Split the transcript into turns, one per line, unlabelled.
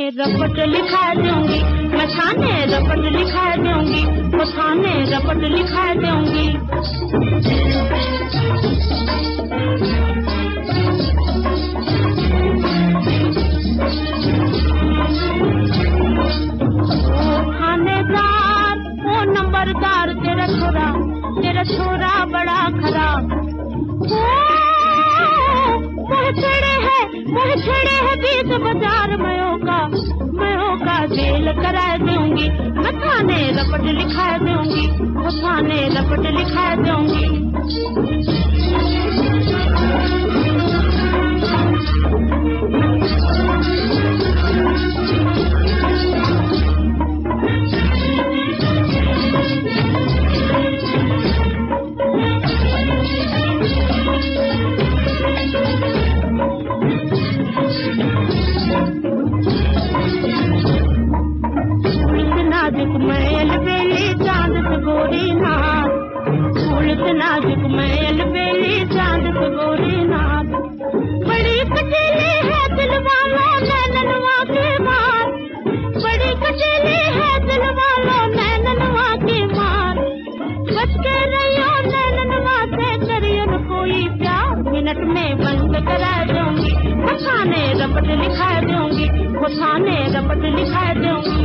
रपट लिखा दूंगी, मैं थाने रपट लिखा दूंगी, वो थाने रपट लिखा दूंगी। थानेदार वो नंबरदार, तेरा छोरा बड़ा खराब। वो छेड़े है बीच बाजार, मयो का जेल करा दूंगी, मैं थाने रपट लिखा दूंगी, वो थाने रपट लिखा दूंगी। नाजुक मैल बेली चांद से गोरी नाथ, उड़त नाजुक मैल बेली चांद से गोरी नाथ। बड़ी कटीली है दिल वालों नैननवा के मार, बड़ी कटीली है दिल वालों नैननवा के मार। बच के रहियो नैननवा से, करियो न कोई प्यार, मिनट में बंद करा दूंगी, वो थाने रपट लिखा दूंगी, वो थाने रपट लिखा दूंगी।